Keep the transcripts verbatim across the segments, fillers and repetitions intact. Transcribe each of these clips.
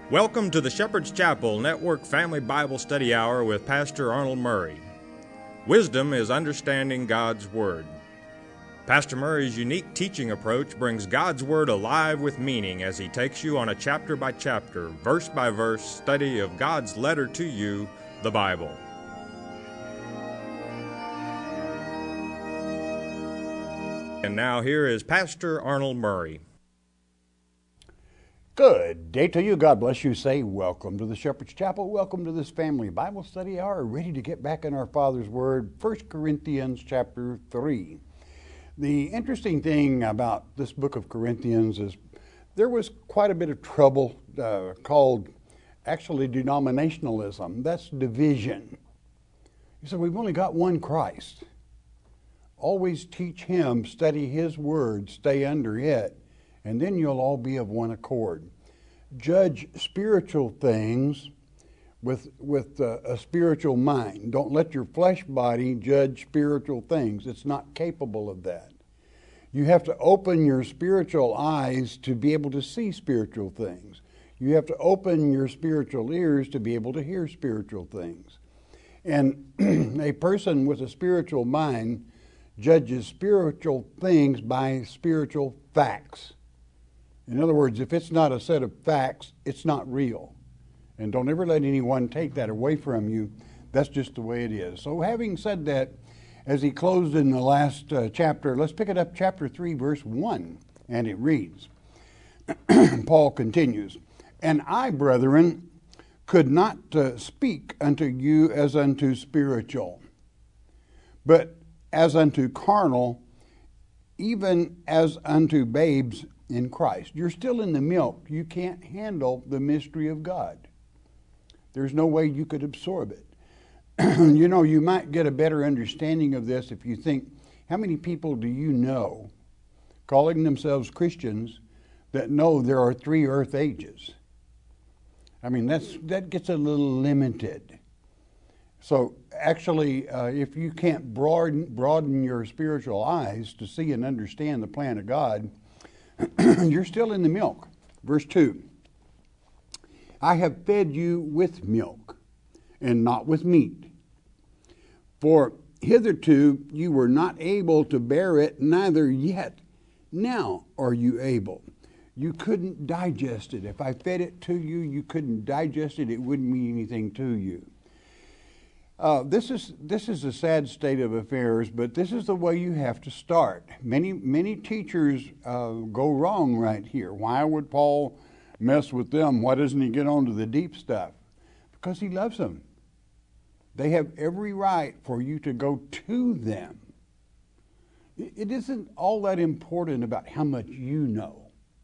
Welcome to the Shepherd's Chapel Network Family Bible Study Hour with Pastor Arnold Murray. Wisdom is understanding God's Word. Pastor Murray's unique teaching approach brings God's Word alive with meaning as he takes you on a chapter-by-chapter, verse-by-verse study of God's letter to you, the Bible. And now here is Pastor Arnold Murray. Good day to you. God bless you. Say welcome to the Shepherd's Chapel. Welcome to this family Bible study hour. Ready to get back in our Father's Word, First Corinthians chapter three. The interesting thing about this book of Corinthians is there was quite a bit of trouble uh, called actually denominationalism. That's division. You said, we've only got one Christ. Always teach Him, study His Word, stay under it, and then you'll all be of one accord. Judge spiritual things with with uh, a spiritual mind. Don't let your flesh body judge spiritual things. It's not capable of that. You have to open your spiritual eyes to be able to see spiritual things. You have to open your spiritual ears to be able to hear spiritual things. And a person with a spiritual mind judges spiritual things by spiritual facts. In other words, if it's not a set of facts, it's not real. And don't ever let anyone take that away from you. That's just the way it is. So having said that, as he closed in the last uh, chapter, let's pick it up, chapter three, verse one. And it reads, Paul continues, "And I, brethren, could not uh, speak unto you as unto spiritual, but as unto carnal, even as unto babes in Christ." You're still in the milk. You can't handle the mystery of God. There's no way you could absorb it. You know, you might get a better understanding of this if you think, how many people do you know, calling themselves Christians, that know there are three earth ages? I mean, that's that gets a little limited. So actually, uh, if you can't broaden, broaden your spiritual eyes to see and understand the plan of God, you're still in the milk. Verse two, "I have fed you with milk, and not with meat. For hitherto you were not able to bear it, neither yet now are you able." You couldn't digest it. If I fed it to you, you couldn't digest it. It wouldn't mean anything to you. Uh, this is this is a sad state of affairs, but this is the way you have to start. Many many teachers uh, go wrong right here. Why would Paul mess with them? Why doesn't he get on to the deep stuff? Because he loves them. They have every right for you to go to them. It isn't all that important about how much you know.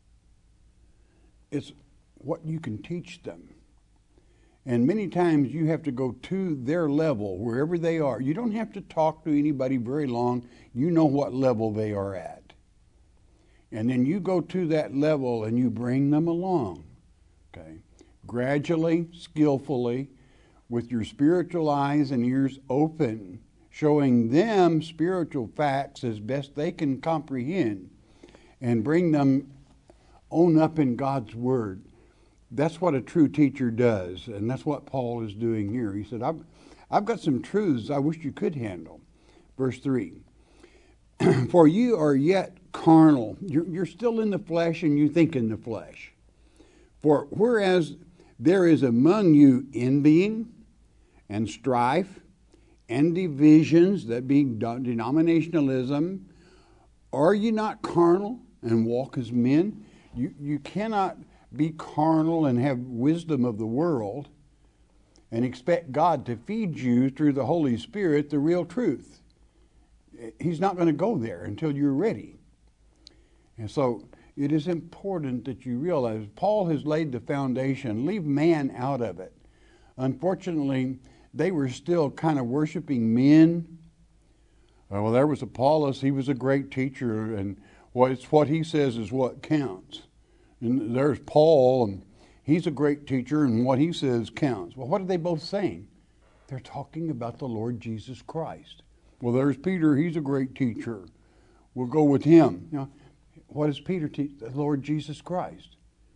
It's what you can teach them. And many times you have to go to their level, wherever they are. You don't have to talk to anybody very long. You know what level they are at. And then you go to that level and you bring them along. Okay? Gradually, skillfully, with your spiritual eyes and ears open, showing them spiritual facts as best they can comprehend, and bring them on up in God's Word. That's what a true teacher does, and that's what Paul is doing here. He said, I've, I've got some truths I wish you could handle. Verse three, "For you are yet carnal." You're, you're still in the flesh, and you think in the flesh. "For whereas there is among you envying and strife and divisions," that being denominationalism, "are you not carnal and walk as men?" You, you cannot be carnal and have wisdom of the world and expect God to feed you through the Holy Spirit the real truth. He's not going to go there until you're ready. And so it is important that you realize Paul has laid the foundation. Leave man out of it. Unfortunately, they were still kind of worshiping men. Uh, well, there was Apollos. He was a great teacher, and what it's what he says is what counts. And there's Paul, and he's a great teacher, and what he says counts. Well, what are they both saying? They're talking about the Lord Jesus Christ. Well, there's Peter. He's a great teacher. We'll go with him. You know, what does Peter teach? The Lord Jesus Christ.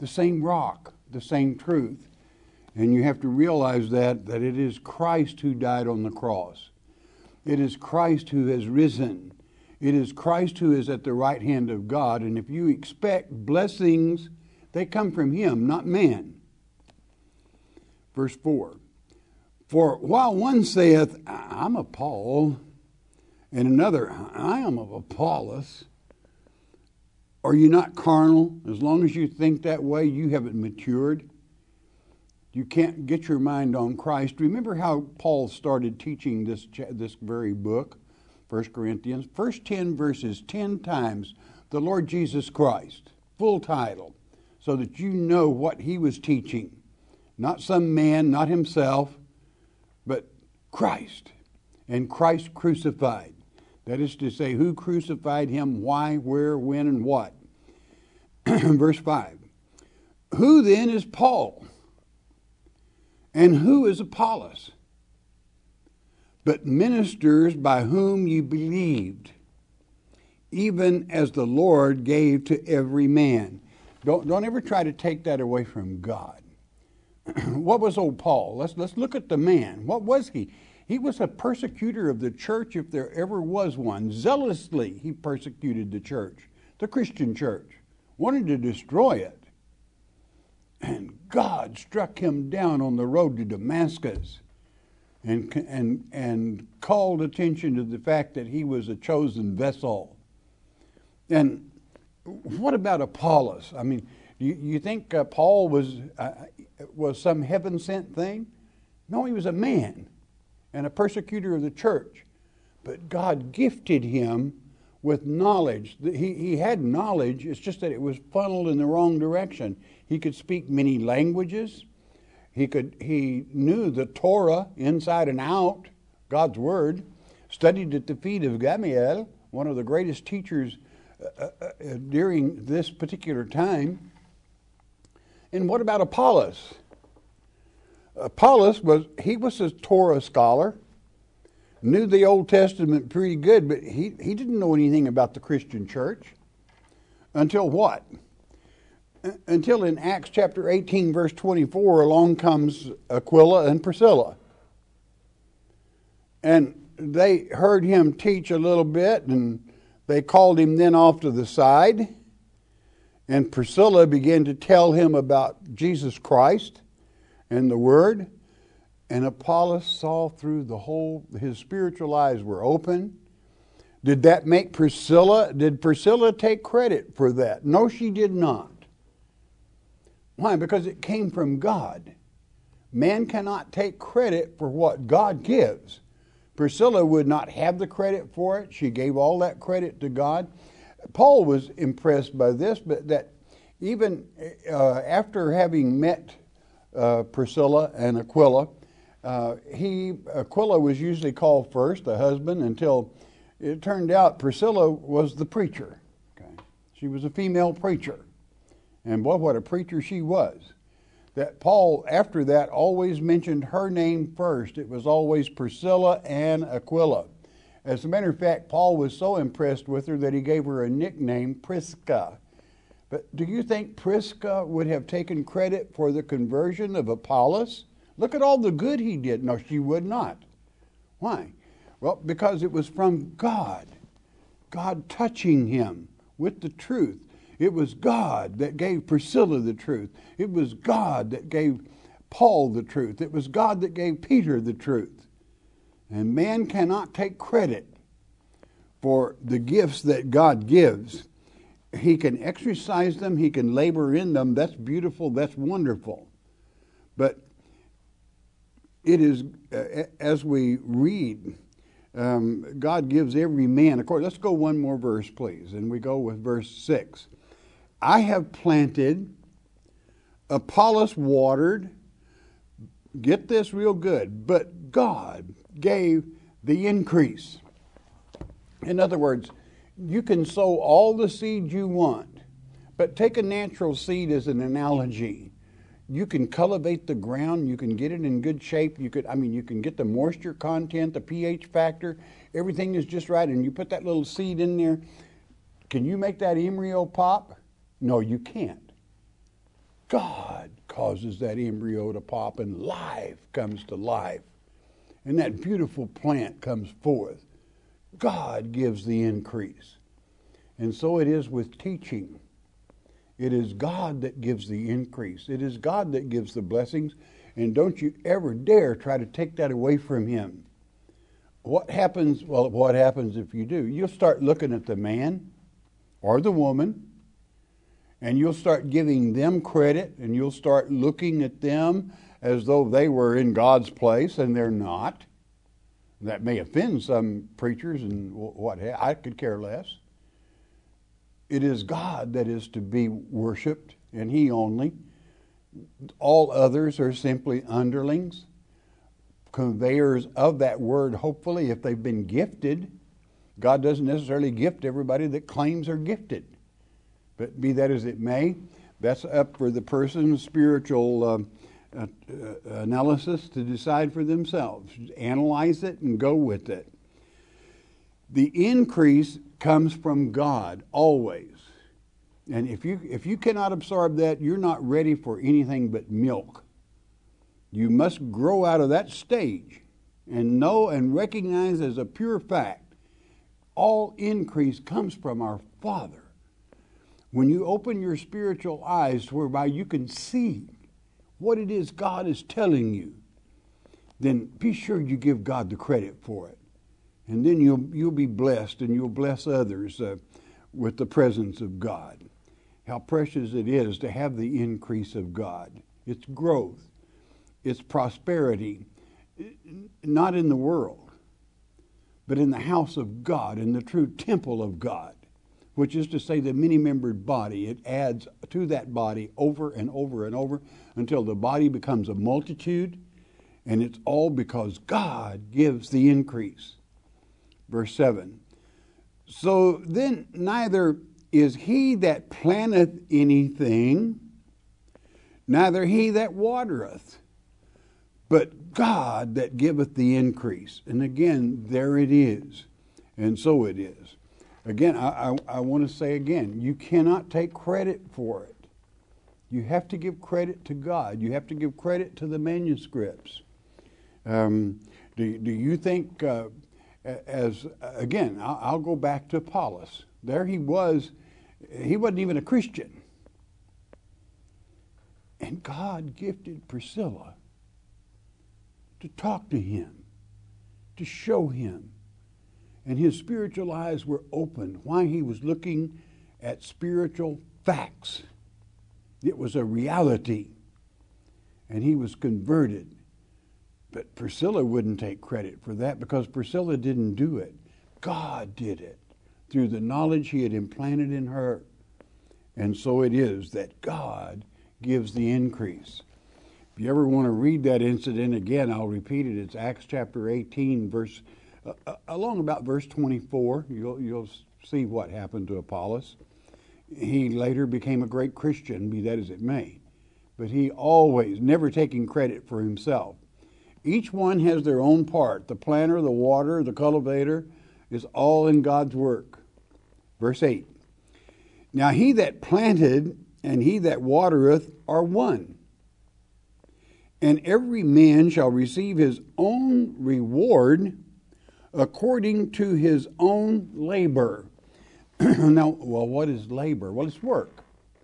the same rock, the same truth. And you have to realize that, that it is Christ who died on the cross. It is Christ who has risen. It is Christ who is at the right hand of God. And if you expect blessings, they come from him, not man. Verse four. For while one saith, I'm of Paul, and another, I am of Apollos, are you not carnal? As long as you think that way, you haven't matured. You can't get your mind on Christ. Remember how Paul started teaching this, this very book, First Corinthians? First ten verses, ten times, the Lord Jesus Christ, full title, so that you know what he was teaching. Not some man, not himself, but Christ, and Christ crucified. That is to say, who crucified him, why, where, when, and what. Verse five. Who then is Paul? And who is Apollos? But ministers by whom you believed, even as the Lord gave to every man. Don't, don't ever try to take that away from God. What was old Paul? Let's, let's look at the man. What was he? He was a persecutor of the church, if there ever was one. Zealously, he persecuted the church, the Christian church, wanted to destroy it. And God struck him down on the road to Damascus and, and, and called attention to the fact that he was a chosen vessel. And what about Apollos? I mean, you, you think uh, Paul was, uh, was some heaven-sent thing? No, he was a man and a persecutor of the church. But God gifted him with knowledge. He, he had knowledge, it's just that it was funneled in the wrong direction. He could speak many languages. He could. He knew the Torah inside and out, God's Word, studied at the feet of Gamaliel, one of the greatest teachers uh, uh, during this particular time. And what about Apollos? Apollos was, he was a Torah scholar, knew the Old Testament pretty good, but he, he didn't know anything about the Christian church. Until what? Until in Acts chapter eighteen, verse twenty-four, along comes Aquila and Priscilla. And they heard him teach a little bit, and they called him then off to the side. And Priscilla began to tell him about Jesus Christ and the Word. And Apollos saw through the whole, his spiritual eyes were open. Did that make Priscilla, did Priscilla take credit for that? No, she did not. Why? Because it came from God. Man cannot take credit for what God gives. Priscilla would not have the credit for it. She gave all that credit to God. Paul was impressed by this, but that even uh, after having met uh, Priscilla and Aquila, uh, he Aquila was usually called first, the husband, until it turned out Priscilla was the preacher. Okay, she was a female preacher. And boy, what a preacher she was. That Paul, after that, always mentioned her name first. It was always Priscilla and Aquila. As a matter of fact, Paul was so impressed with her that he gave her a nickname, Prisca. But do you think Prisca would have taken credit for the conversion of Apollos? Look at all the good he did. No, she would not. Why? Well, because it was from God. God touching him with the truth. It was God that gave Priscilla the truth. It was God that gave Paul the truth. It was God that gave Peter the truth. And man cannot take credit for the gifts that God gives. He can exercise them. He can labor in them. That's beautiful. That's wonderful. But it is, uh, as we read, um, God gives every man, of course, let's go one more verse, please. And we go with verse six. I have planted, Apollos watered, get this real good, but God gave the increase. In other words, you can sow all the seed you want, but take a natural seed as an analogy. You can cultivate the ground, you can get it in good shape, you could, I mean, you can get the moisture content, the pH factor, everything is just right, and you put that little seed in there. Can you make that embryo pop? No, you can't. God causes that embryo to pop and life comes to life. And that beautiful plant comes forth. God gives the increase. And so it is with teaching. It is God that gives the increase. It is God that gives the blessings. And don't you ever dare try to take that away from him. What happens? Well, what happens if you do? You'll start looking at the man or the woman, and you'll start giving them credit, and you'll start looking at them as though they were in God's place, and they're not. That may offend some preachers and what have I could care less. It is God that is to be worshiped, and he only. All others are simply underlings, conveyors of that word, hopefully, if they've been gifted. God doesn't necessarily gift everybody that claims they're gifted. But be that as it may, that's up for the person's spiritual um, uh, uh, analysis to decide for themselves. Analyze it and go with it. The increase comes from God, always. And if you if you cannot absorb that, you're not ready for anything but milk. You must grow out of that stage and know and recognize as a pure fact, all increase comes from our Father. When you open your spiritual eyes whereby you can see what it is God is telling you, then be sure you give God the credit for it. And then you'll, you'll be blessed, and you'll bless others uh, with the presence of God. How precious it is to have the increase of God. It's growth. It's prosperity, not in the world, but in the house of God, in the true temple of God, which is to say the many-membered body. It adds to that body over and over and over until the body becomes a multitude, and it's all because God gives the increase. Verse seven, so then neither is he that planteth anything, neither he that watereth, but God that giveth the increase. And again, there it is. And so it is. Again, I, I, I want to say again, you cannot take credit for it. You have to give credit to God. You have to give credit to the manuscripts. Um, do, do you think, uh, as again, I'll, I'll go back to Apollos. There he was. He wasn't even a Christian. And God gifted Priscilla to talk to him, to show him. And his spiritual eyes were opened while he was looking at spiritual facts. It was a reality. And he was converted. But Priscilla wouldn't take credit for that because Priscilla didn't do it. God did it through the knowledge he had implanted in her. And so it is that God gives the increase. If you ever want to read that incident again, I'll repeat it. It's Acts chapter eighteen, verse uh, along about verse twenty-four. You'll you'll see what happened to Apollos. He later became a great Christian, be that as it may. But he always, never taking credit for himself. Each one has their own part. The planter, the water, the cultivator is all in God's work. Verse eight. Now he that planted and he that watereth are one. And every man shall receive his own reward according to his own labor. Now, well, what is labor? Well, it's work.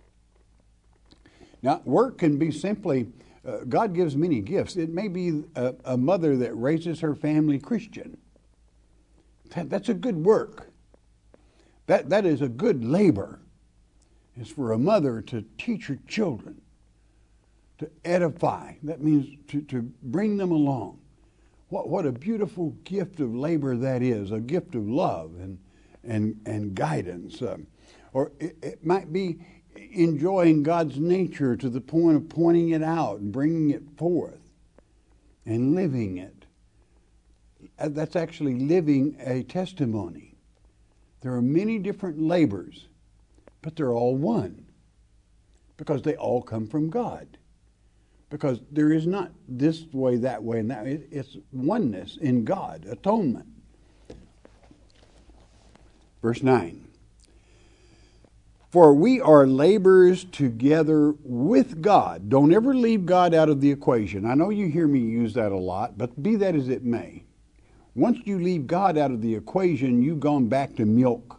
Now, work can be simply, uh, God gives many gifts. It may be a, a mother that raises her family Christian. That, that's a good work. That, that is a good labor. It's for a mother to teach her children, to edify. That means to, to bring them along. What, what a beautiful gift of labor that is, a gift of love and, and, and guidance. Um, or it, it might be enjoying God's nature to the point of pointing it out and bringing it forth and living it. That's actually living a testimony. There are many different labors, but they're all one because they all come from God. Because there is not this way, that way, and that. It's oneness in God, atonement. Verse nine. For we are laborers together with God. Don't ever leave God out of the equation. I know you hear me use that a lot, but be that as it may. Once you leave God out of the equation, you've gone back to milk.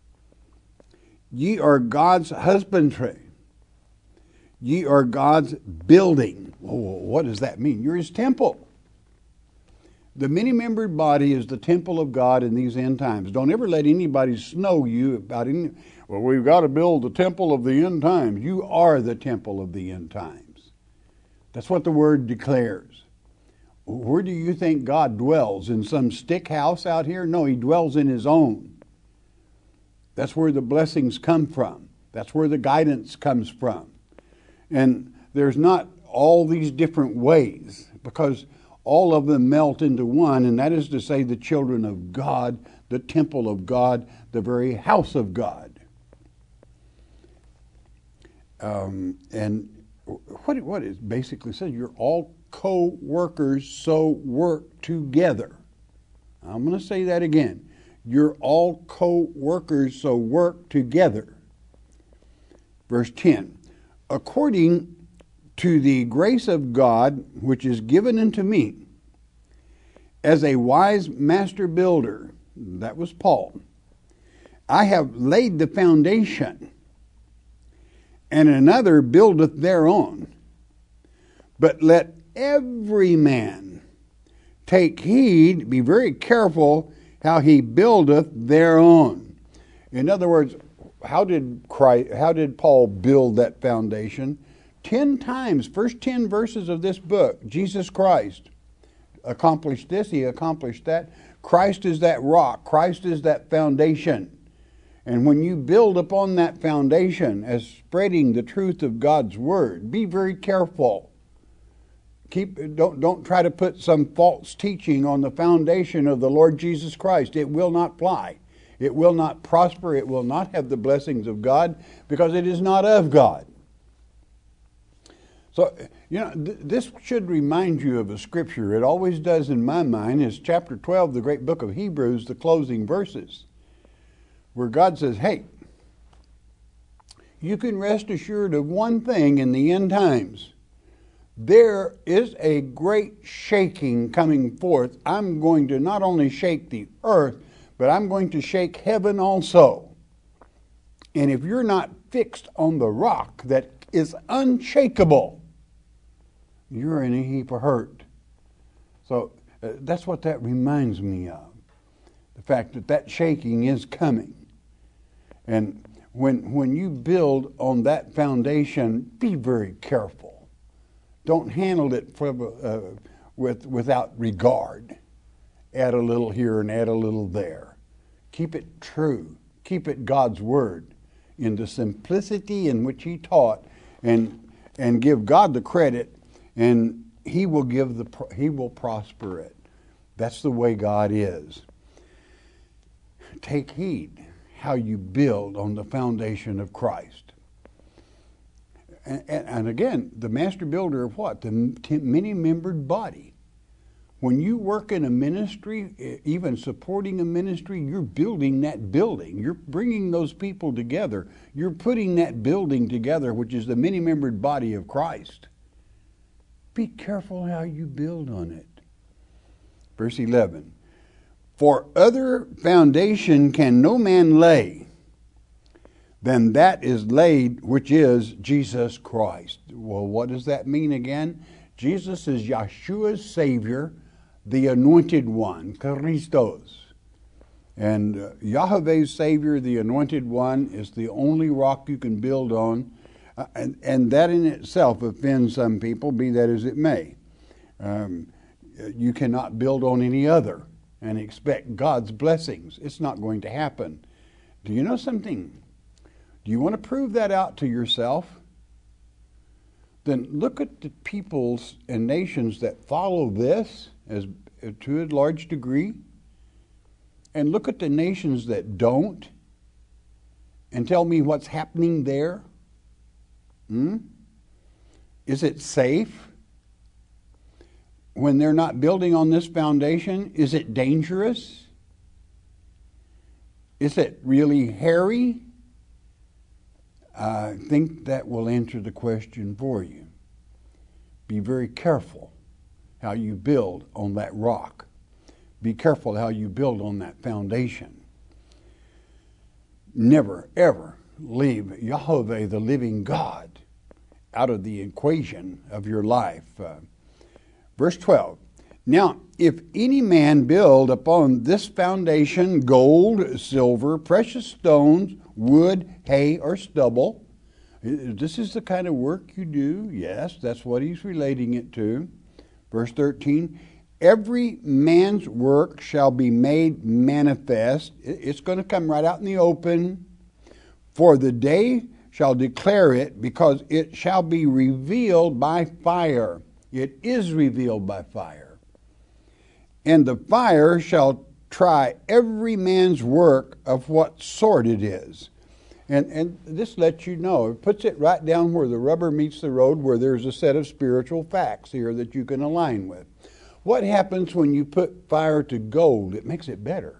Ye are God's husbandry. Ye are God's building. Oh, what does that mean? You're His temple. The many-membered body is the temple of God in these end times. Don't ever let anybody snow you about any, well, we've got to build the temple of the end times. You are the temple of the end times. That's what the Word declares. Where do you think God dwells? In some stick house out here? No, He dwells in His own. That's where the blessings come from. That's where the guidance comes from. And there's not all these different ways, because all of them melt into one, and that is to say the children of God, the temple of God, the very house of God. Um, and what it, what it basically says, you're all co-workers, so work together. I'm going to say that again. You're all co-workers, so work together. Verse ten. According to the grace of God, which is given unto me, as a wise master builder, that was Paul, I have laid the foundation, and another buildeth thereon. But let every man take heed, be very careful how he buildeth thereon. In other words, how did Christ, how did Paul build that foundation? Ten times, first ten verses of this book, Jesus Christ accomplished this, He accomplished that. Christ is that rock. Christ is that foundation. And when you build upon that foundation as spreading the truth of God's Word, be very careful. Keep, don't, don't try to put some false teaching on the foundation of the Lord Jesus Christ. It will not fly. It will not prosper. It will not have the blessings of God, because it is not of God. So, you know, th- this should remind you of a scripture. It always does in my mind. Is chapter twelve, the great book of Hebrews, the closing verses, where God says, hey, you can rest assured of one thing in the end times. There is a great shaking coming forth. I'm going to not only shake the earth, but I'm going to shake heaven also. And if you're not fixed on the rock that is unshakable, you're in a heap of hurt. So uh, that's what that reminds me of. The fact that that shaking is coming. And when, when you build on that foundation, be very careful. Don't handle it for, uh, with, without regard. Add a little here and add a little there. Keep it true. Keep it God's Word in the simplicity in which He taught, and and give God the credit, and He will give the He will prosper it. That's the way God is. Take heed how you build on the foundation of Christ. And, and, and again, the master builder of what? The many-membered body. When you work in a ministry, even supporting a ministry, you're building that building. You're bringing those people together. You're putting that building together, which is the many-membered body of Christ. Be careful how you build on it. Verse eleven. For other foundation can no man lay than that is laid, which is Jesus Christ. Well, what does that mean again? Jesus is Yeshua's Savior, the Anointed One, Christos. And uh, Yahweh's Savior, the Anointed One, is the only rock you can build on. Uh, and, and that in itself offends some people, be that as it may. Um, you cannot build on any other and expect God's blessings. It's not going to happen. Do you know something? Do you want to prove that out to yourself? Then look at the peoples and nations that follow this as to a large degree, and look at the nations that don't, and tell me what's happening there. Hmm? Is it safe when they're not building on this foundation? Is it dangerous? Is it really hairy? I think that will answer the question for you. Be very careful how you build on that rock. Be careful how you build on that foundation. Never, ever leave Yahweh, the living God, out of the equation of your life. Uh, verse twelve. Now, if any man build upon this foundation gold, silver, precious stones, wood, hay, or stubble, this is the kind of work you do. Yes, that's what he's relating it to. Verse thirteen, every man's work shall be made manifest. It's going to come right out in the open. For the day shall declare it, because it shall be revealed by fire. It is revealed by fire. And the fire shall try every man's work of what sort it is. And, and this lets you know, it puts it right down where the rubber meets the road, where there's a set of spiritual facts here that you can align with. What happens when you put fire to gold? It makes it better.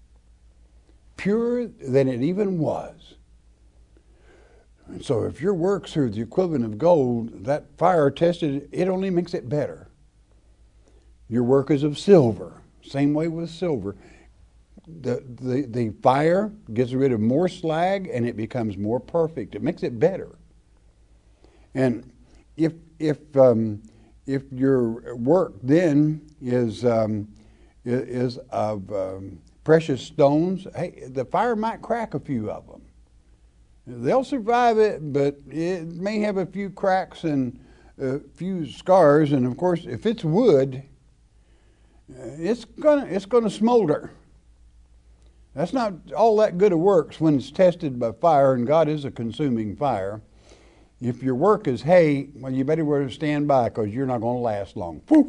Purer than it even was. And so if your works are the equivalent of gold, that fire tested, it only makes it better. Your work is of silver. Same way with silver. The, the, the fire gets rid of more slag and it becomes more perfect. It makes it better. And if if um, if your work then is um, is of um, precious stones, hey, the fire might crack a few of them. They'll survive it, but it may have a few cracks and a few scars. And of course, if it's wood, it's gonna it's gonna smolder. That's not all that good of works when it's tested by fire, and God is a consuming fire. If your work is hay, well, you better stand by, because you're not going to last long. Poof!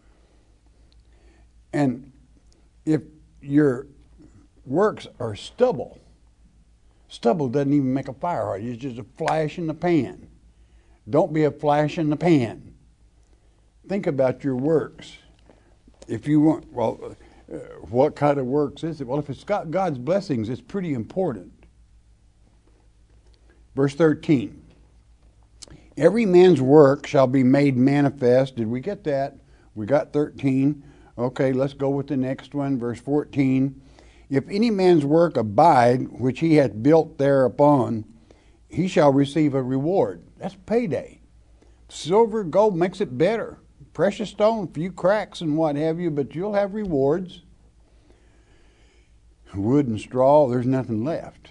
And if your works are stubble, stubble doesn't even make a fire hard. It's just a flash in the pan. Don't be a flash in the pan. Think about your works. If you want, well, uh, what kind of works is it? Well, if it's got God's blessings, it's pretty important. Verse thirteen. Every man's work shall be made manifest. Did we get that? We got thirteen. Okay, let's go with the next one. Verse fourteen. If any man's work abide, which he hath built thereupon, he shall receive a reward. That's payday. Silver, gold makes it better. Precious stone, few cracks and what have you, but you'll have rewards. Wood and straw, there's nothing left.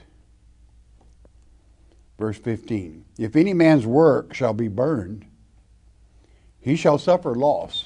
Verse fifteen. If any man's work shall be burned, he shall suffer loss,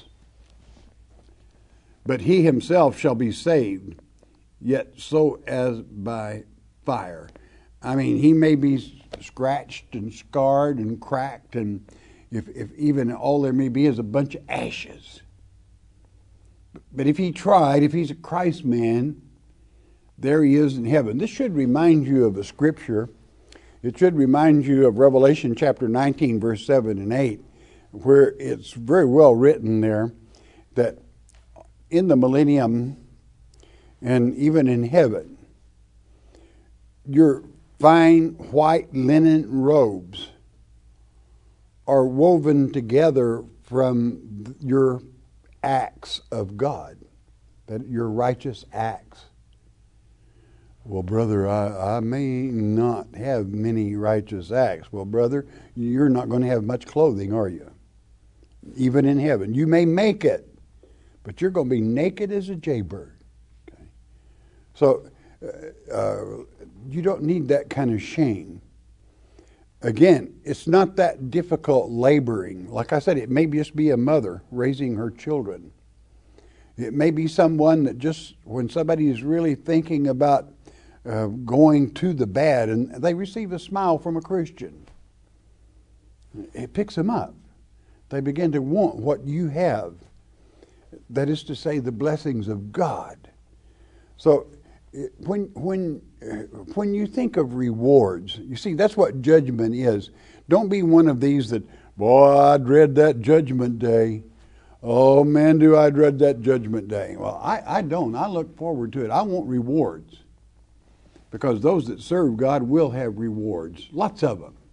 but he himself shall be saved, yet so as by fire. I mean, he may be scratched and scarred and cracked, and if, if even all there may be is a bunch of ashes. But if he tried, if he's a Christ man, there he is in heaven. This should remind you of a scripture. It should remind you of Revelation chapter nineteen, verse seven and eight, where it's very well written there that in the millennium and even in heaven, your fine white linen robes are woven together from your acts of God, that your righteous acts. Well, brother, I, I may not have many righteous acts. Well, brother, you're not going to have much clothing, are you? Even in heaven. You may make it, but you're going to be naked as a jaybird. Okay? So uh, uh, you don't need that kind of shame. Again, it's not that difficult laboring. Like I said, it may just be a mother raising her children. It may be someone that just, when somebody is really thinking about uh, going to the bad and they receive a smile from a Christian, it picks them up. They begin to want what you have. That is to say, the blessings of God. So when when when you think of rewards, you see, that's what judgment is. Don't be one of these that, boy, I dread that judgment day. Oh, man, do I dread that judgment day. Well, I, I don't. I look forward to it. I want rewards. Because those that serve God will have rewards. Lots of them.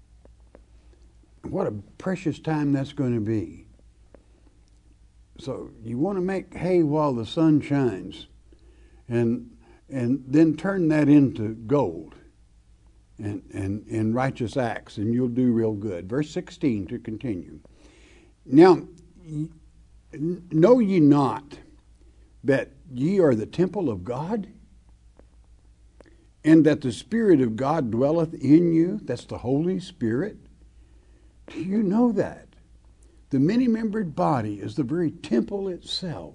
what a precious time that's going to be. So you want to make hay while the sun shines, and and then turn that into gold and, and, and righteous acts, and you'll do real good. Verse sixteen to continue. Now, know ye not that ye are the temple of God, and that the Spirit of God dwelleth in you? That's the Holy Spirit. Do you know that? The many-membered body is the very temple itself.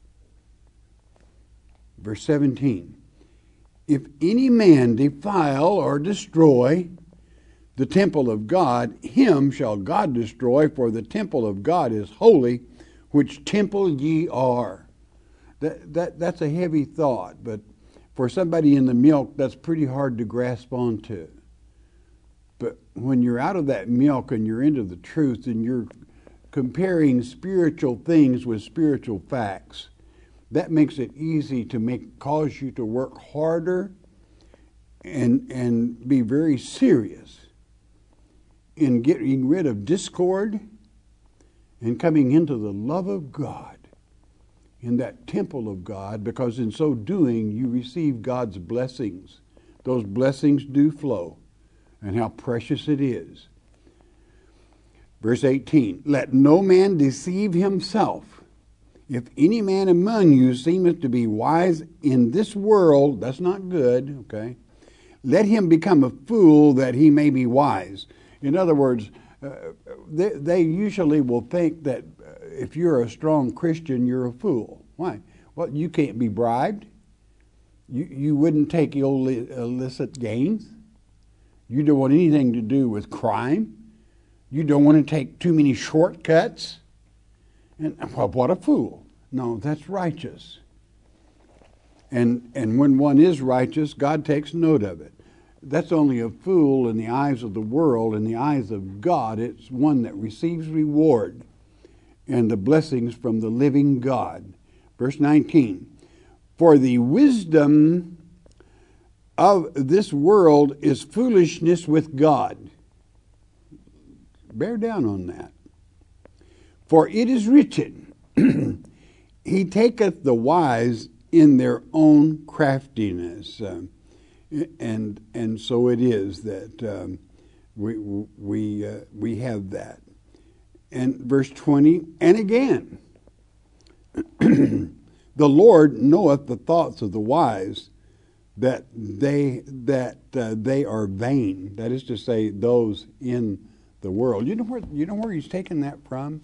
Verse seventeen. If any man defile or destroy the temple of God, him shall God destroy, for the temple of God is holy, which temple ye are. That, that, that's a heavy thought, but for somebody in the milk, that's pretty hard to grasp onto. But when you're out of that milk and you're into the truth and you're comparing spiritual things with spiritual facts, that makes it easy to make cause you to work harder and and be very serious in getting rid of discord and coming into the love of God in that temple of God, because in so doing you receive God's blessings. Those blessings do flow, and how precious it is. Verse eighteen, let no man deceive himself. If any man among you seemeth to be wise in this world, that's not good, okay? Let him become a fool that he may be wise. In other words, uh, they, they usually will think that uh, if you're a strong Christian, you're a fool. Why? Well, you can't be bribed. You, you wouldn't take ill, illicit gains. You don't want anything to do with crime. You don't want to take too many shortcuts. And well, what a fool. No, that's righteous. And and when one is righteous, God takes note of it. That's only a fool in the eyes of the world. In the eyes of God, it's one that receives reward and the blessings from the living God. Verse nineteen, for the wisdom of this world is foolishness with God. Bear down on that. For it is written, he taketh the wise in their own craftiness. Uh, and and so it is that um, we we uh, we have that. And verse twenty, and again, the Lord knoweth the thoughts of the wise, that they that uh, they are vain. That is to say, those in the world. You know where you know where he's taken that from?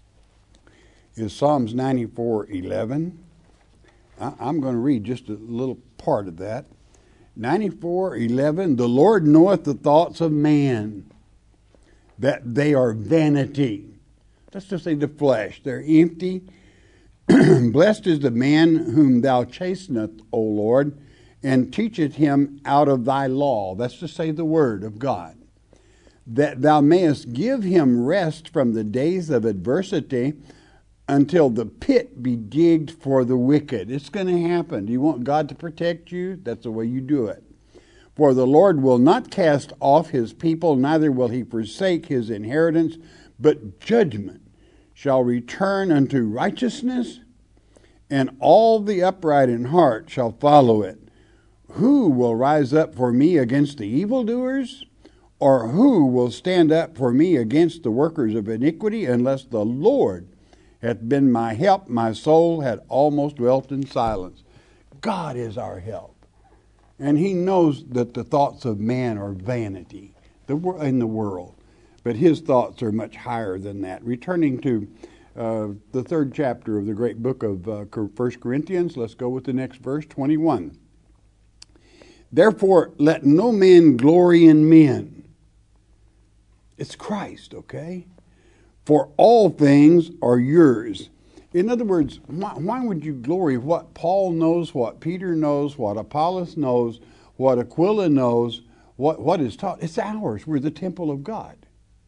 Is Psalms ninety-four eleven. I'm going to read just a little part of that. ninety-four eleven, the Lord knoweth the thoughts of man, that they are vanity. That's to say the flesh. They're empty. Blessed is the man whom thou chastenest, O Lord, and teacheth him out of thy law. That's to say the word of God. That thou mayest give him rest from the days of adversity, until the pit be digged for the wicked. It's going to happen. Do you want God to protect you? That's the way you do it. For the Lord will not cast off his people, neither will he forsake his inheritance, but judgment shall return unto righteousness, and all the upright in heart shall follow it. Who will rise up for me against the evildoers? Or who will stand up for me against the workers of iniquity? Unless the Lord hath been my help, my soul had almost dwelt in silence. God is our help. And he knows that the thoughts of man are vanity in the world. But his thoughts are much higher than that. Returning to uh, the third chapter of the great book of uh, First Corinthians, let's go with the next verse, twenty-one. Therefore, let no man glory in men. It's Christ, okay? For all things are yours. In other words, why, why would you glory what Paul knows, what Peter knows, what Apollos knows, what Aquila knows, what, what is taught? It's ours. We're the temple of God.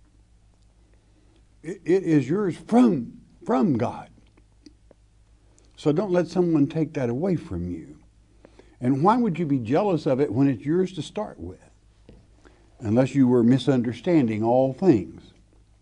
It, it is yours from, from God. So don't let someone take that away from you. And why would you be jealous of it when it's yours to start with? Unless you were misunderstanding all things.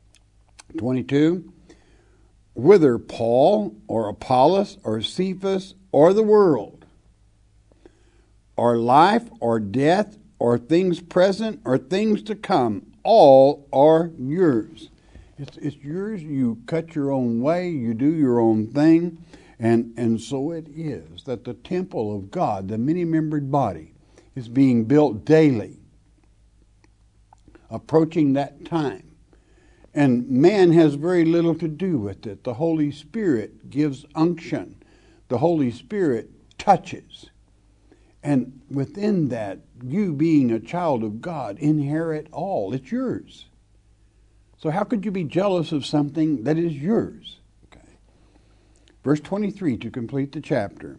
twenty-two, whether Paul or Apollos or Cephas or the world, or life or death or things present or things to come, all are yours. It's, it's yours. You cut your own way. You do your own thing. And, and so it is that the temple of God, the many-membered body, is being built daily, approaching that time. And man has very little to do with it. The Holy Spirit gives unction. The Holy Spirit touches. And within that, you being a child of God, inherit all. It's yours. So how could you be jealous of something that is yours? Okay. Verse twenty-three to complete the chapter.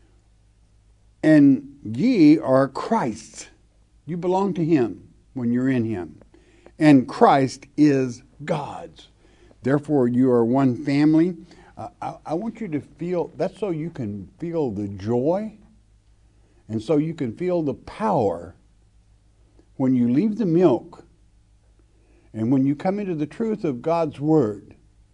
And ye are Christ's. You belong to Him when you're in Him. And Christ is God's. Therefore, you are one family. Uh, I, I want you to feel, that's so you can feel the joy and so you can feel the power when you leave the milk and when you come into the truth of God's Word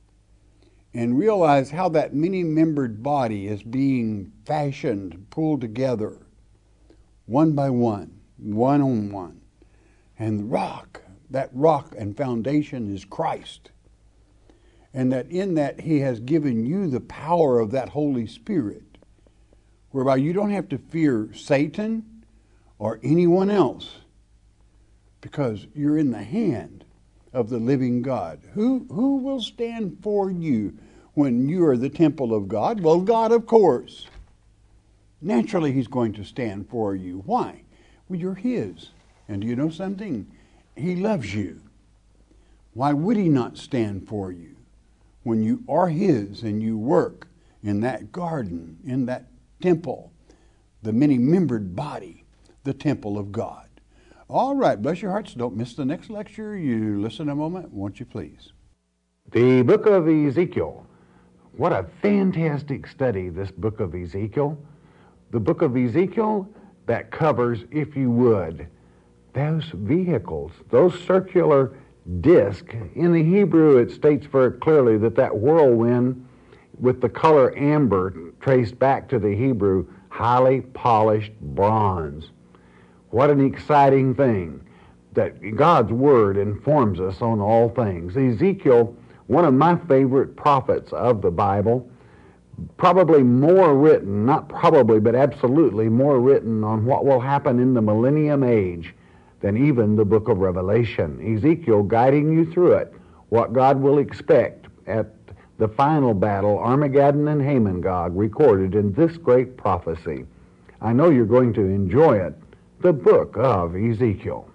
and realize how that many-membered body is being fashioned, pulled together, one by one, one on one. And the rock, that rock and foundation is Christ. And that in that He has given you the power of that Holy Spirit, whereby you don't have to fear Satan or anyone else, because you're in the hand of the living God. Who, who will stand for you when you are the temple of God? Well, God, of course. Naturally, He's going to stand for you. Why? Well, you're His. And do you know something? He loves you. Why would He not stand for you when you are His and you work in that garden, in that temple, the many-membered body, the temple of God? All right, bless your hearts. Don't miss the next lecture. You listen a moment, won't you please? The book of Ezekiel. What a fantastic study, this book of Ezekiel. The book of Ezekiel that covers, if you would, those vehicles, those circular discs. In the Hebrew, it states very clearly that that whirlwind with the color amber traced back to the Hebrew, highly polished bronze. What an exciting thing that God's Word informs us on all things. Ezekiel, one of my favorite prophets of the Bible, probably more written, not probably, but absolutely more written on what will happen in the millennium age than even the book of Revelation. Ezekiel guiding you through it, what God will expect at the final battle, Armageddon and Hamon-Gog, recorded in this great prophecy. I know you're going to enjoy it, the book of Ezekiel.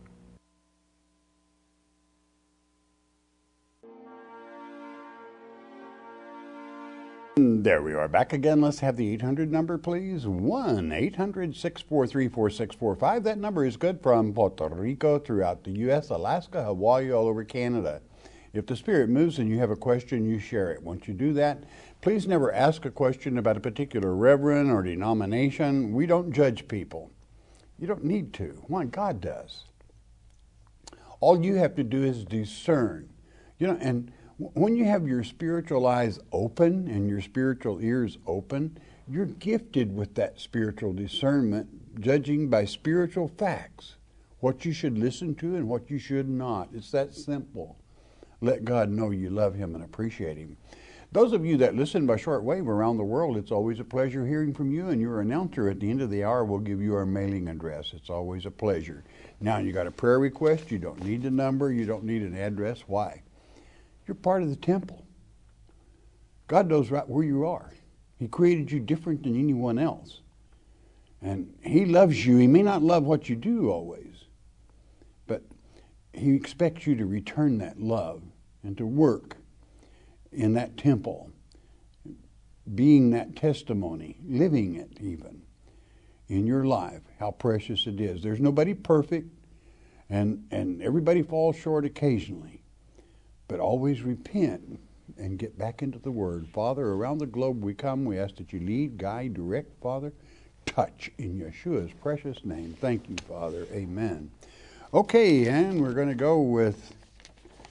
There we are, back again. Let's have the eight hundred number, please. one eight hundred six four three four six four five. That number is good from Puerto Rico, throughout the U S, Alaska, Hawaii, all over Canada. If the Spirit moves and you have a question, you share it. Once you do that, please never ask a question about a particular reverend or denomination. We don't judge people. You don't need to. Why? God does. All you have to do is discern. You know, and when you have your spiritual eyes open and your spiritual ears open, you're gifted with that spiritual discernment, judging by spiritual facts, what you should listen to and what you should not. It's that simple. Let God know you love Him and appreciate Him. Those of you that listen by shortwave around the world, it's always a pleasure hearing from you, and your announcer at the end of the hour will give you our mailing address. It's always a pleasure. Now, you got a prayer request, you don't need a number, you don't need an address. Why? You're part of the temple. God knows right where you are. He created you different than anyone else. And He loves you. He may not love what you do always, but He expects you to return that love and to work in that temple, being that testimony, living it even in your life, how precious it is. There's nobody perfect, and, and everybody falls short occasionally, but always repent and get back into the Word. Father, around the globe we come, we ask that you lead, guide, direct, Father, touch in Yeshua's precious name. Thank you, Father. Amen. Okay, and we're going to go with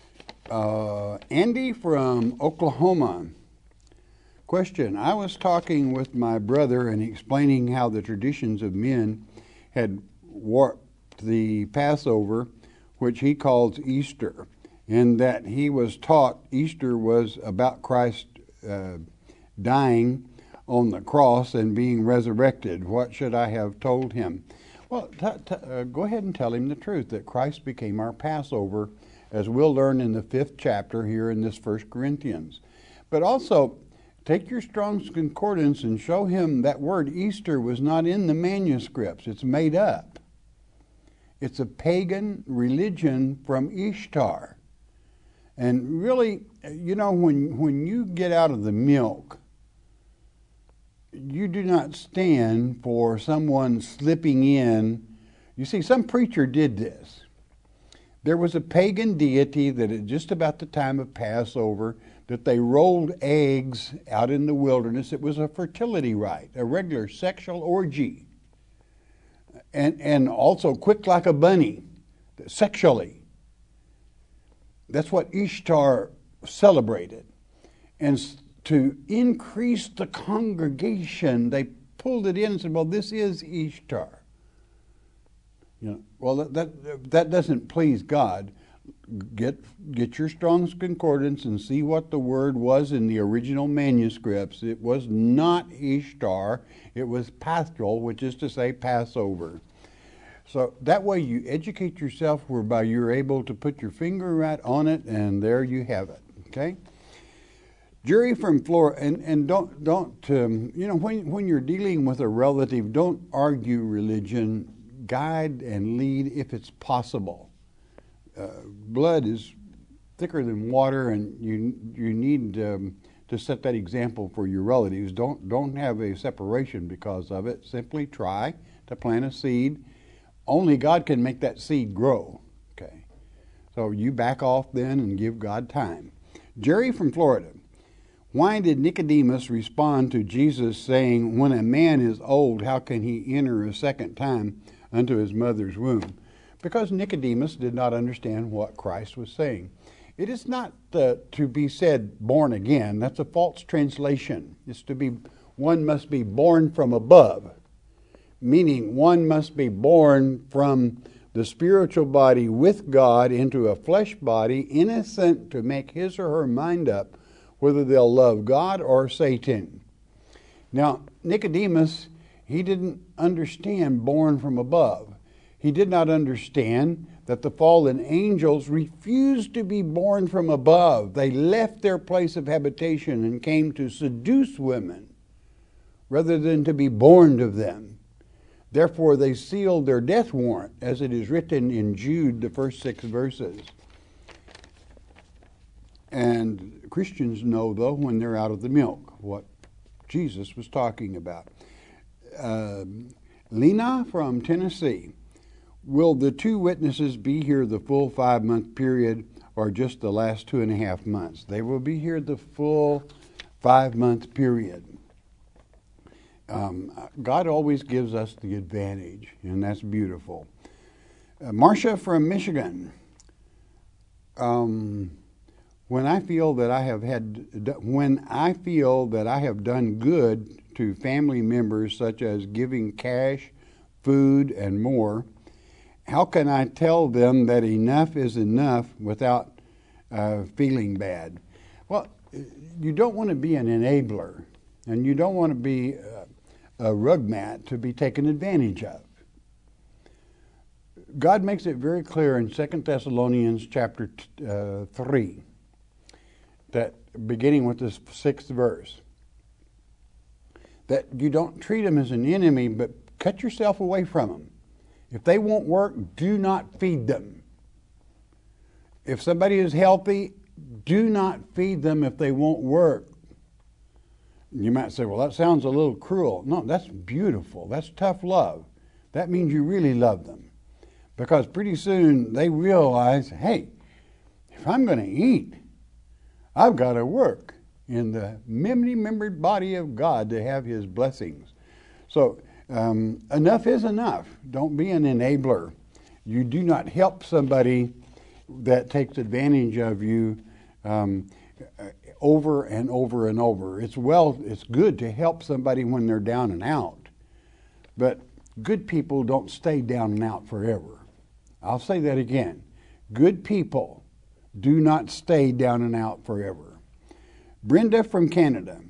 Uh, Andy from Oklahoma. Question. I was talking with my brother and explaining how the traditions of men had warped the Passover, which he calls Easter, and that he was taught Easter was about Christ uh, dying on the cross and being resurrected. What should I have told him? Well, t- t- uh, go ahead and tell him the truth, that Christ became our Passover, as we'll learn in the fifth chapter here in this First Corinthians. But also, take your Strong's Concordance and show him that word Easter was not in the manuscripts. It's made up. It's a pagan religion from Ishtar. And really, you know, when, when you get out of the milk, you do not stand for someone slipping in. You see, some preacher did this. There was a pagan deity that at just about the time of Passover, that they rolled eggs out in the wilderness. It was a fertility rite, a regular sexual orgy. And, and also quick like a bunny, sexually. That's what Ishtar celebrated. And to increase the congregation, they pulled it in and said, well, this is Ishtar. You know, well, that, that, that doesn't please God. Get, get your Strong's Concordance and see what the word was in the original manuscripts. It was not Ishtar. It was Paschal, which is to say Passover. So that way you educate yourself whereby you're able to put your finger right on it, and there you have it. Okay? Jerry from Florida, and, and don't, don't um, you know, when, when you're dealing with a relative, don't argue religion. Guide and lead if it's possible. Uh, blood is thicker than water, and you you need um, to set that example for your relatives. Don't don't have a separation because of it. Simply try to plant a seed. Only God can make that seed grow. Okay, so you back off then and give God time. Jerry from Florida. Why did Nicodemus respond to Jesus saying, "When a man is old, how can he enter a second time unto his mother's womb?" Because Nicodemus did not understand what Christ was saying. It is not uh, to be said born again. That's a false translation. It's to be, one must be born from above, meaning one must be born from the spiritual body with God into a flesh body, innocent to make his or her mind up whether they'll love God or Satan. Now, Nicodemus, he didn't understand born from above. He did not understand that the fallen angels refused to be born from above. They left their place of habitation and came to seduce women rather than to be born of them. Therefore, they sealed their death warrant, as it is written in Jude, the first six verses. And Christians know, though, when they're out of the milk, what Jesus was talking about. Uh, Lena from Tennessee. Will the two witnesses be here the full five-month period or just the last two and a half months? They will be here the full five-month period. Um, God always gives us the advantage, and that's beautiful. Uh, Marcia from Michigan. Um, when I feel that I have had, when I feel that I have done good to family members, such as giving cash, food, and more, how can I tell them that enough is enough without uh, feeling bad? Well, you don't want to be an enabler, and you don't want to be a rug mat to be taken advantage of. God makes it very clear in Second Thessalonians chapter uh, three, that beginning with this sixth verse, that you don't treat them as an enemy, but cut yourself away from them. If they won't work, do not feed them. If somebody is healthy, do not feed them if they won't work. You might say, well, that sounds a little cruel. No, that's beautiful. That's tough love. That means you really love them. Because pretty soon they realize, hey, if I'm going to eat, I've got to work in the many-membered body of God to have his blessings. So um, enough is enough. Don't be an enabler. You do not help somebody that takes advantage of you um, over and over and over. It's well, it's good to help somebody when they're down and out, but good people don't stay down and out forever. I'll say that again. Good people do not stay down and out forever. Brenda from Canada.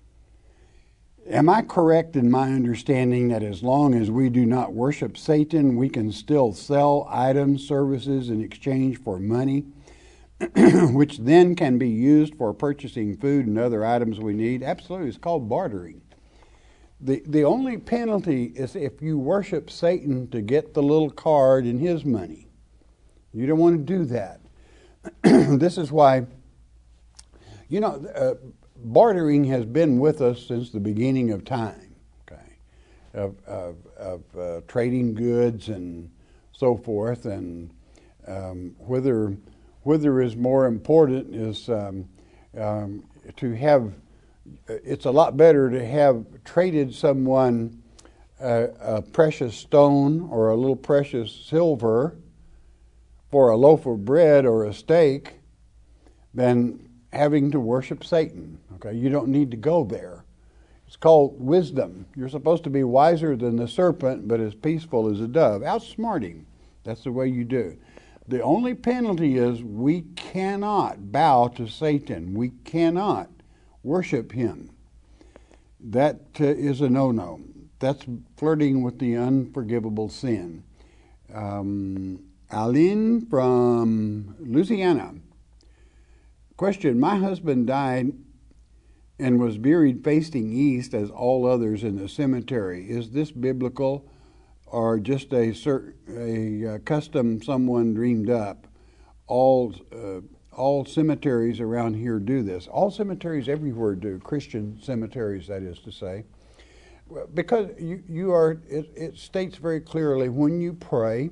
Am I correct in my understanding that as long as we do not worship Satan, we can still sell items, services in exchange for money, which then can be used for purchasing food and other items we need? Absolutely. It's called bartering. The, the only penalty is if you worship Satan to get the little card and his money. You don't want to do that. This is why, you know, uh, bartering has been with us since the beginning of time, okay, of, of, of uh, trading goods and so forth, and um, whether whether is more important is um, um, to have. It's a lot better to have traded someone a, a precious stone or a little precious silver for a loaf of bread or a steak than having to worship Satan. Okay, you don't need to go there. It's called wisdom. You're supposed to be wiser than the serpent, but as peaceful as a dove. Outsmart him. That's the way you do. The only penalty is we cannot bow to Satan. We cannot worship him. That uh, is a no-no. That's flirting with the unforgivable sin. Um, Aline from Louisiana. Question, my husband died and was buried facing east as all others in the cemetery. Is this biblical or just a, cert, a uh, custom someone dreamed up? All uh, all cemeteries around here do this. All cemeteries everywhere do, Christian cemeteries, that is to say. Because you, you are, it, it states very clearly, when you pray,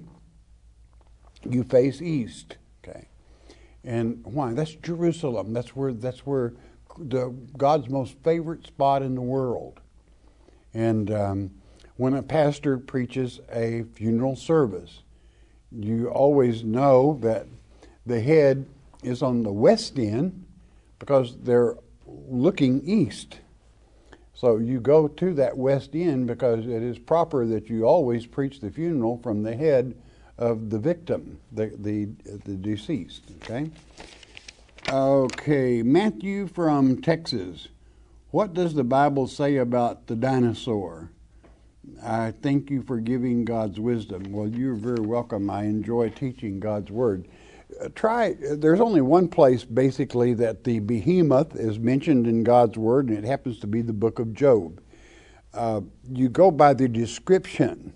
you face east, okay? And why? That's Jerusalem. That's where that's where the God's most favorite spot in the world. And um, when a pastor preaches a funeral service, you always know that the head is on the west end because they're looking east. So you go to that west end because it is proper that you always preach the funeral from the head of the victim, the the, the deceased, okay? Okay, Matthew from Texas. What does the Bible say about the dinosaur? I thank you for giving God's wisdom. Well, you're very welcome. I enjoy teaching God's Word. Uh, try, there's only one place, basically, that the behemoth is mentioned in God's Word, and it happens to be the book of Job. Uh, you go by the description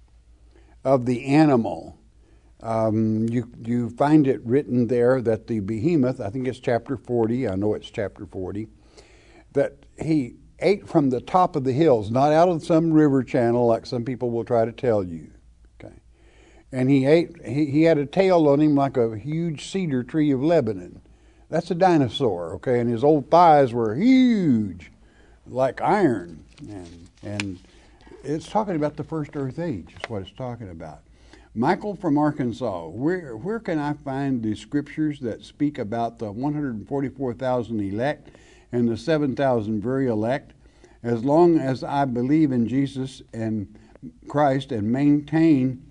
of the animal. Um, you you find it written there that the behemoth, I think it's chapter forty, I know it's chapter forty, that he ate from the top of the hills, not out of some river channel like some people will try to tell you. Okay, and he ate. He, he had a tail on him like a huge cedar tree of Lebanon. That's a dinosaur. Okay, and his old thighs were huge, like iron, and and it's talking about the first earth age. Is what it's talking about. Michael from Arkansas, where where can I find the scriptures that speak about the one hundred forty-four thousand elect and the seven thousand very elect? As long as I believe in Jesus and Christ and maintain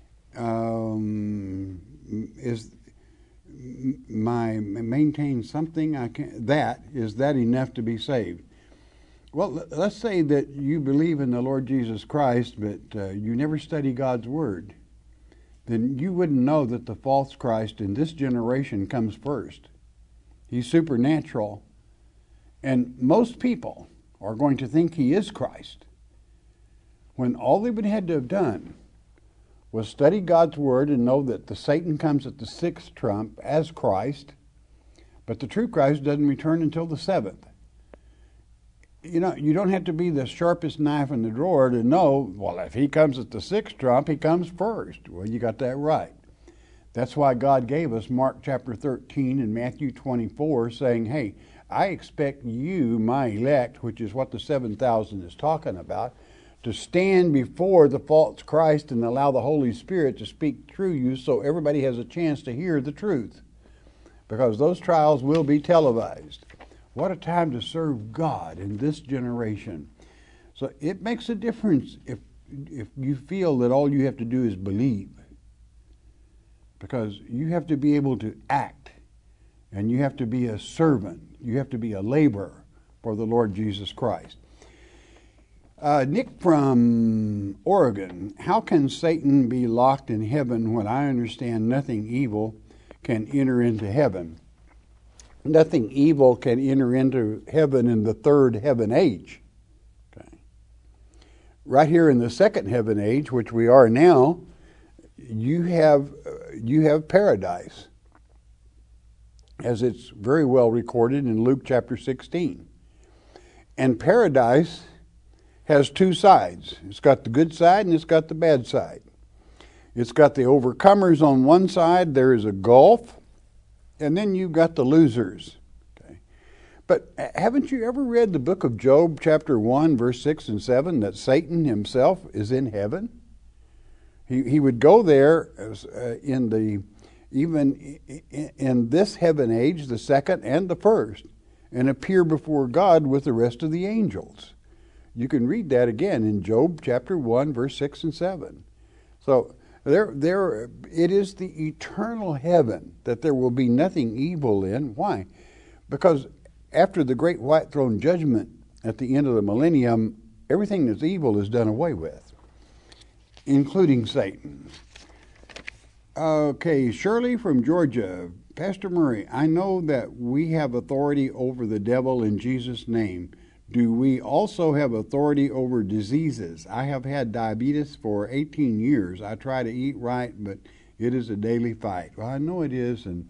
um, is my maintain something I can that is that enough to be saved? Well, let's say that you believe in the Lord Jesus Christ, but uh, you never study God's Word. Then you wouldn't know that the false Christ in this generation comes first. He's supernatural. And most people are going to think he is Christ, when all they would have had to have done was study God's Word and know that the Satan comes at the sixth trump as Christ, but the true Christ doesn't return until the seventh. You know, you don't have to be the sharpest knife in the drawer to know, well, if he comes at the sixth trump, he comes first. Well, you got that right. That's why God gave us Mark chapter thirteen and Matthew twenty-four, saying, hey, I expect you, my elect, which is what the seven thousand is talking about, to stand before the false Christ and allow the Holy Spirit to speak through you so everybody has a chance to hear the truth. Because those trials will be televised. What a time to serve God in this generation. So it makes a difference if if you feel that all you have to do is believe. Because you have to be able to act, and you have to be a servant. You have to be a laborer for the Lord Jesus Christ. Uh, Nick from Oregon, how can Satan be locked in heaven when I understand nothing evil can enter into heaven? Nothing evil can enter into heaven in the third heaven age. Okay. Right here in the second heaven age, which we are now, you have you have paradise, as it's very well recorded in Luke chapter sixteen. And paradise has two sides. It's got the good side and it's got the bad side. It's got the overcomers on one side. There is a gulf. And then you've got the losers. Okay. But haven't you ever read the book of Job, chapter one, verse six and seven, that Satan himself is in heaven? He he would go there uh, in the even in this heaven age, the second and the first, and appear before God with the rest of the angels. You can read that again in Job chapter one, verse six and seven. So there, there, it is the eternal heaven that there will be nothing evil in. Why? Because after the great white throne judgment at the end of the millennium, everything that's evil is done away with, including Satan. Okay, Shirley from Georgia. Pastor Murray, I know that we have authority over the devil in Jesus' name. Do we also have authority over diseases? I have had diabetes for eighteen years. I try to eat right, but it is a daily fight. Well, I know it is, and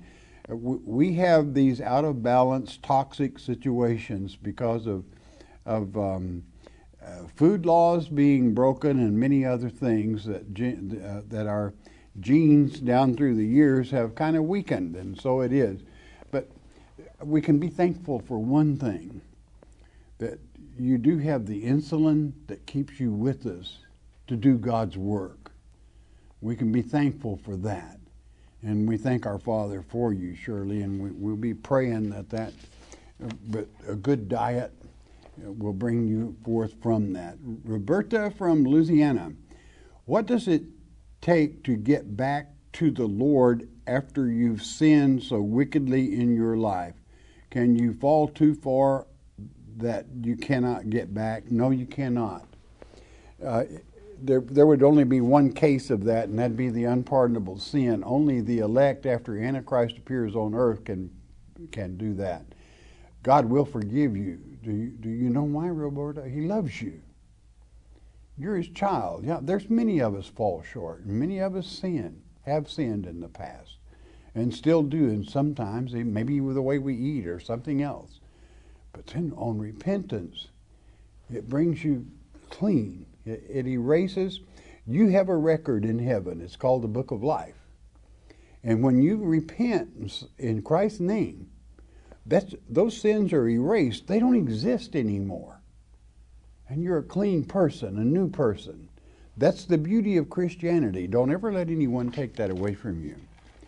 we have these out of balance, toxic situations because of of um, uh, food laws being broken and many other things that uh, that our genes down through the years have kind of weakened, and so it is. But we can be thankful for one thing, that you do have the insulin that keeps you with us to do God's work. We can be thankful for that. And we thank our Father for you, Shirley, and we, we'll be praying that that, but a good diet will bring you forth from that. Roberta from Louisiana, what does it take to get back to the Lord after you've sinned so wickedly in your life? Can you fall too far that you cannot get back? No, you cannot. Uh, there, there would only be one case of that, and that'd be the unpardonable sin. Only the elect, after Antichrist appears on earth, can can do that. God will forgive you. Do you, do you know why, Roberta? He loves you. You're his child. Yeah, there's many of us fall short. Many of us sin, have sinned in the past, and still do, and sometimes maybe with the way we eat or something else. But then on repentance, it brings you clean. It, it erases. You have a record in heaven. It's called the Book of Life. And when you repent in Christ's name, that's, those sins are erased. They don't exist anymore. And you're a clean person, a new person. That's the beauty of Christianity. Don't ever let anyone take that away from you.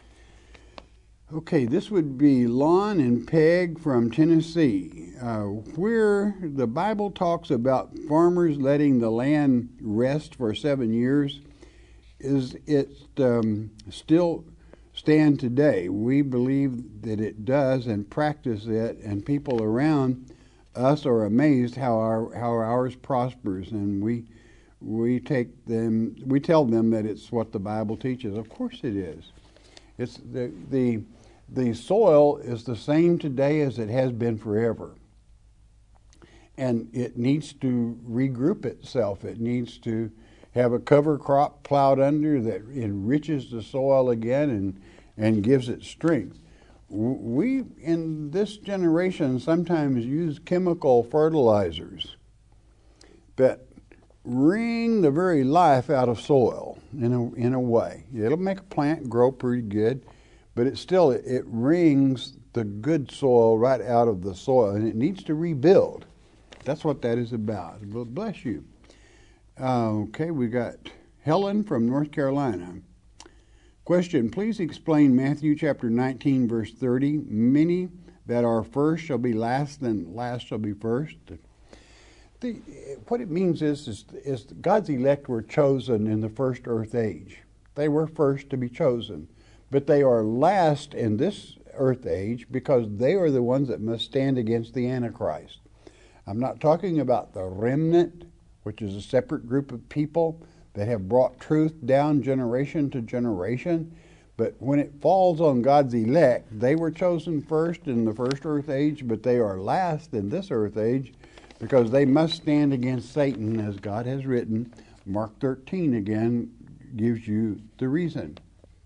Okay, this would be Lon and Peg from Tennessee, uh, where the Bible talks about farmers letting the land rest for seven years. Is it um, still stand today? We believe that it does and practice it, and people around us are amazed how our how ours prospers, and we we take them we tell them that it's what the Bible teaches. Of course it is. It's the the The soil is the same today as it has been forever. And it needs to regroup itself. It needs to have a cover crop plowed under that enriches the soil again and, and gives it strength. We, in this generation, sometimes use chemical fertilizers that wring the very life out of soil in a, in a way. It'll make a plant grow pretty good, but it still, it wrings the good soil right out of the soil, and it needs to rebuild. That's what that is about. Well, bless you. Uh, okay, we got Helen from North Carolina. Question, please explain Matthew chapter nineteen, verse thirty. Many that are first shall be last, and last shall be first. The, what it means is, is, is God's elect were chosen in the first earth age. They were first to be chosen. But they are last in this earth age because they are the ones that must stand against the Antichrist. I'm not talking about the remnant, which is a separate group of people that have brought truth down generation to generation. But when it falls on God's elect, they were chosen first in the first earth age, but they are last in this earth age because they must stand against Satan, as God has written. Mark thirteen again gives you the reason.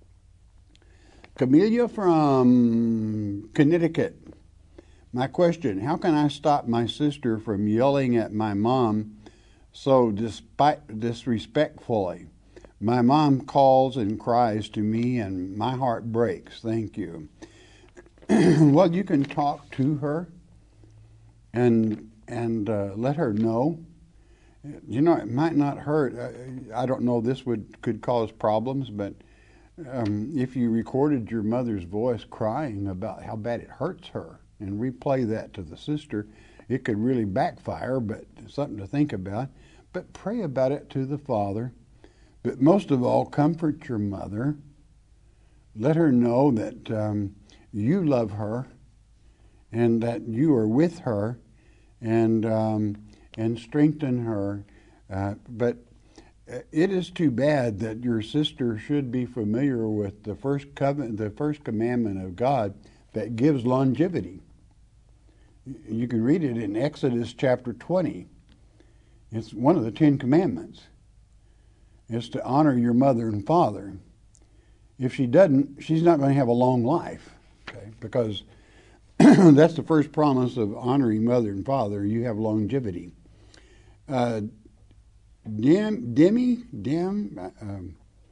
Camelia from Connecticut. My question, how can I stop my sister from yelling at my mom so despite, disrespectfully? My mom calls and cries to me and my heart breaks. Thank you. Well, you can talk to her and and uh, let her know. You know, it might not hurt. I, I don't know, this would could cause problems, but um, if you recorded your mother's voice crying about how bad it hurts her and replay that to the sister, it could really backfire, but something to think about. But pray about it to the Father. But most of all, comfort your mother. Let her know that um, you love her and that you are with her, and um, and strengthen her. Uh, but it is too bad that your sister should be familiar with the first covenant, the first commandment of God that gives longevity. You can read it in Exodus chapter twenty. It's one of the Ten Commandments. It's to honor your mother and father. If she doesn't, she's not going to have a long life, okay? Because that's the first promise of honoring mother and father. You have longevity. Uh, Dem, Demi, Dem, um,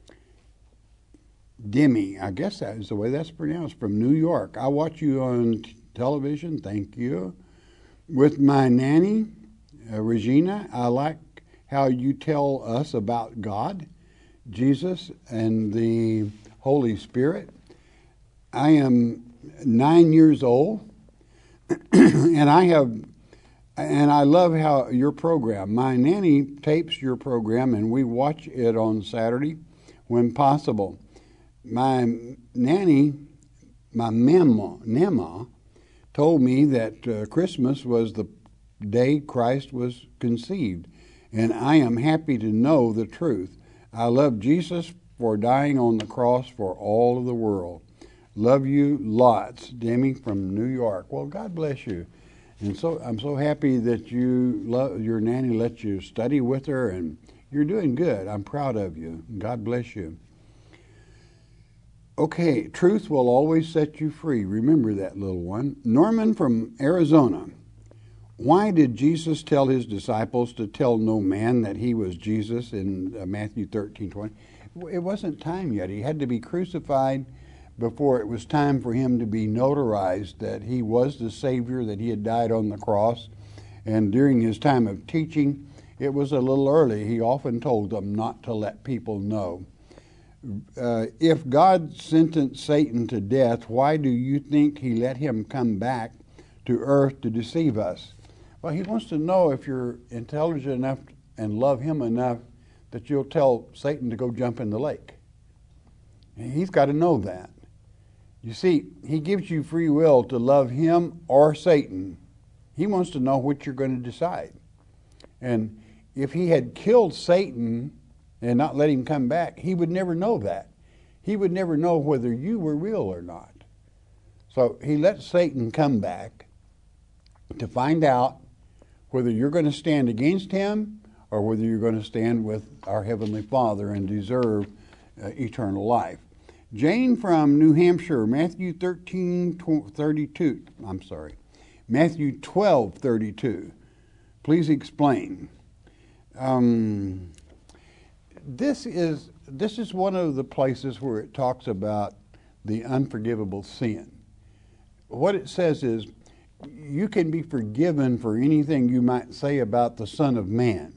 Demi, I guess that is the way that's pronounced, from New York. I watch you on t- television, thank you. With my nanny, uh, Regina, I like how you tell us about God, Jesus, and the Holy Spirit. I am nine years old, and I have, and I love how your program, my nanny tapes your program, and we watch it on Saturday when possible. My nanny, my mama, Nema, told me that uh, Christmas was the day Christ was conceived. And I am happy to know the truth. I love Jesus for dying on the cross for all of the world. Love you lots, Demi from New York. Well, God bless you. And so I'm so happy that you love, your nanny let you study with her, and you're doing good. I'm proud of you. God bless you. Okay, truth will always set you free. Remember that, little one. Norman from Arizona. Why did Jesus tell his disciples to tell no man that he was Jesus in uh, Matthew thirteen twenty? It wasn't time yet. He had to be crucified before it was time for him to be notarized that he was the Savior, that he had died on the cross. And during his time of teaching, it was a little early. He often told them not to let people know. Uh, if God sentenced Satan to death, why do you think he let him come back to earth to deceive us? Well, he wants to know if you're intelligent enough and love him enough that you'll tell Satan to go jump in the lake. And he's got to know that. You see, he gives you free will to love him or Satan. He wants to know what you're going to decide. And if he had killed Satan and not let him come back, he would never know that. He would never know whether you were real or not. So he let Satan come back to find out whether you're going to stand against him or whether you're going to stand with our Heavenly Father and deserve uh, eternal life. Jane from New Hampshire, Matthew thirteen thirty-two. I'm sorry, Matthew twelve thirty-two. Please explain. Um, this is this is one of the places where it talks about the unforgivable sin. What it says is, you can be forgiven for anything you might say about the Son of Man.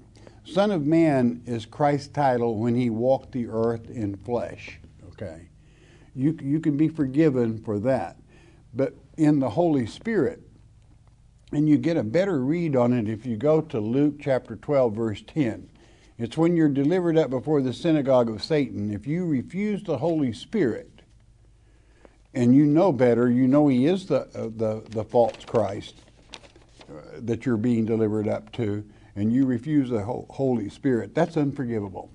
Son of Man is Christ's title when he walked the earth in flesh. Okay. You, you can be forgiven for that. But in the Holy Spirit, and you get a better read on it if you go to Luke chapter twelve, verse ten. It's when you're delivered up before the synagogue of Satan. If you refuse the Holy Spirit, and you know better, you know he is the uh, the, the false Christ uh, that you're being delivered up to, and you refuse the Holy Spirit, that's unforgivable.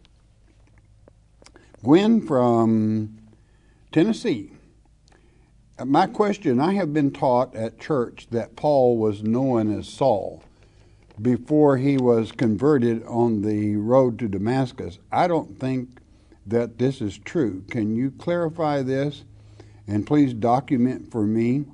Gwen from Tennessee. My question, I have been taught at church that Paul was known as Saul before he was converted on the road to Damascus. I don't think that this is true. Can you clarify this and please document for me?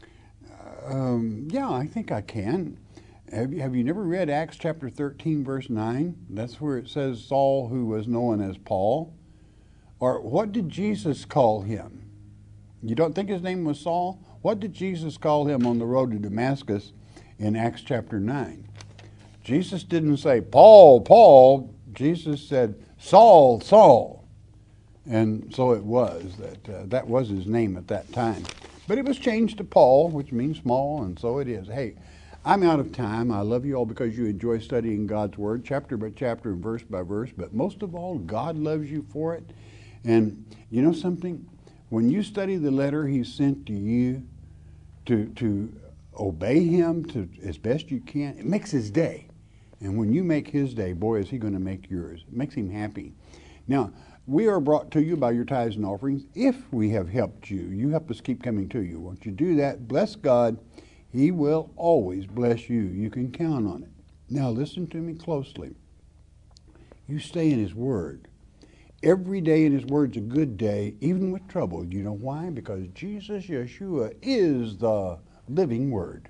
Um, yeah, I think I can. Have you, have you never read Acts chapter thirteen, verse nine? That's where it says Saul, who was known as Paul. Or what did Jesus call him? You don't think his name was Saul? What did Jesus call him on the road to Damascus in Acts chapter nine? Jesus didn't say, Paul, Paul. Jesus said, Saul, Saul. And so it was that uh, that was his name at that time. But it was changed to Paul, which means small, and so it is. Hey, I'm out of time. I love you all because you enjoy studying God's Word, chapter by chapter and verse by verse. But most of all, God loves you for it. And you know something? When you study the letter he sent to you to, to obey him to as best you can, it makes his day. And when you make his day, boy, is he going to make yours. It makes him happy. Now, we are brought to you by your tithes and offerings. If we have helped you, you help us keep coming to you. Once you do that, bless God. He will always bless you. You can count on it. Now, listen to me closely. You stay in his word. Every day in his word's a good day, even with trouble. You know why? Because Jesus, Yeshua, is the living word.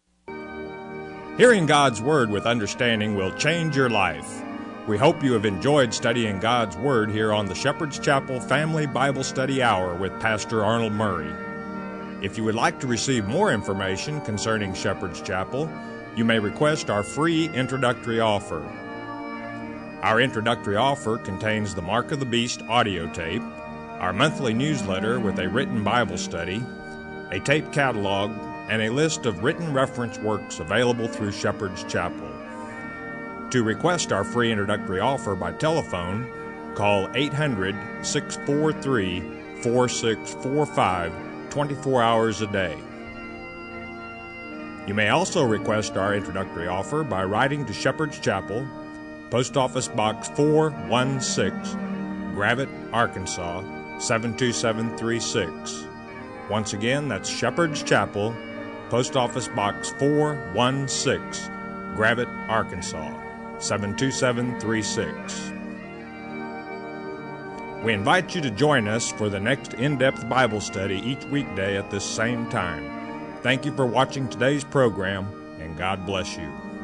Hearing God's Word with understanding will change your life. We hope you have enjoyed studying God's Word here on the Shepherd's Chapel Family Bible Study Hour with Pastor Arnold Murray. If you would like to receive more information concerning Shepherd's Chapel, you may request our free introductory offer. Our introductory offer contains the Mark of the Beast audio tape, our monthly newsletter with a written Bible study, a tape catalog, and a list of written reference works available through Shepherd's Chapel. To request our free introductory offer by telephone, call eight hundred, six four three, four six four five twenty-four hours a day. You may also request our introductory offer by writing to Shepherd's Chapel, Post Office Box four one six, Gravette, Arkansas, seven two seven three six. Once again, that's Shepherd's Chapel, Post Office Box four one six, Gravette, Arkansas, seven two seven three six. We invite you to join us for the next in-depth Bible study each weekday at this same time. Thank you for watching today's program, and God bless you.